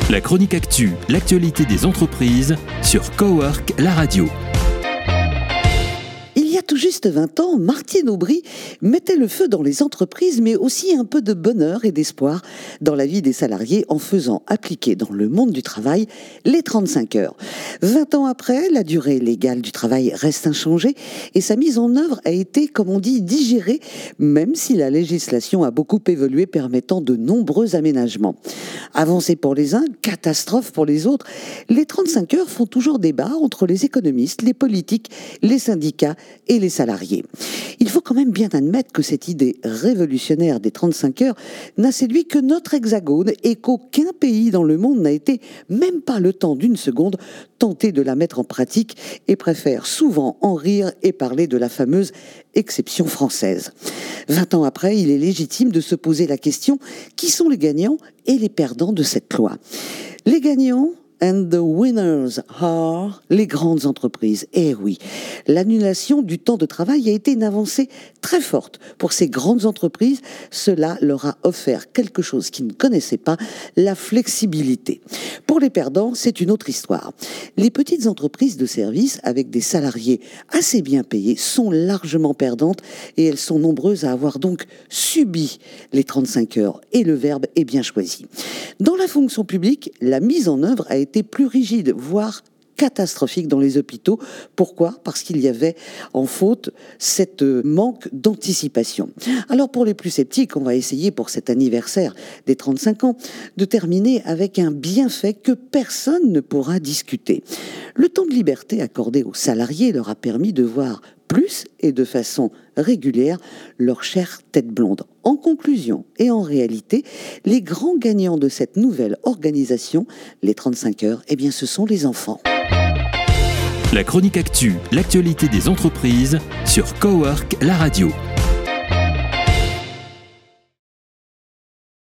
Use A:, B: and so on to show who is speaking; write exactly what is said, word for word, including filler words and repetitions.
A: La chronique actu, l'actualité des entreprises sur Cowork, la radio.
B: Il y a tout juste vingt ans, Martine Aubry mettait le feu dans les entreprises, mais aussi un peu de bonheur et d'espoir dans la vie des salariés en faisant appliquer dans le monde du travail les trente-cinq heures. vingt ans après, la durée légale du travail reste inchangée et sa mise en œuvre a été, comme on dit, digérée, même si la législation a beaucoup évolué, permettant de nombreux aménagements. Avancée pour les uns, catastrophe pour les autres, les trente-cinq heures font toujours débat entre les économistes, les politiques, les syndicats et les salariés. Il faut quand même bien admettre que cette idée révolutionnaire des trente-cinq heures n'a séduit que notre hexagone et qu'aucun pays dans le monde n'a été, même pas le temps d'une seconde, tenté de la mettre en pratique et préfère souvent en rire et parler de la fameuse exception française. Vingt ans après, il est légitime de se poser la question: qui sont les gagnants et les perdants de cette loi ? Les gagnants, and the winners are les grandes entreprises. Eh oui, l'annulation du temps de travail a été une avancée très forte pour ces grandes entreprises. Cela leur a offert quelque chose qu'ils ne connaissaient pas, la flexibilité. Pour les perdants, c'est une autre histoire. Les petites entreprises de services avec des salariés assez bien payés sont largement perdantes et elles sont nombreuses à avoir donc subi les trente-cinq heures, et le verbe est bien choisi. Dans la fonction publique, la mise en œuvre a été plus rigide, voire catastrophique dans les hôpitaux. Pourquoi ? Parce qu'il y avait en faute cette manque d'anticipation. Alors pour les plus sceptiques, on va essayer pour cet anniversaire des trente-cinq ans de terminer avec un bienfait que personne ne pourra discuter. Le temps de liberté accordé aux salariés leur a permis de voir plus et de façon régulière leur chère tête blonde. En conclusion et en réalité, les grands gagnants de cette nouvelle organisation, les trente-cinq heures, eh bien ce sont les enfants.
A: La chronique actu, l'actualité des entreprises sur Cowork, la radio.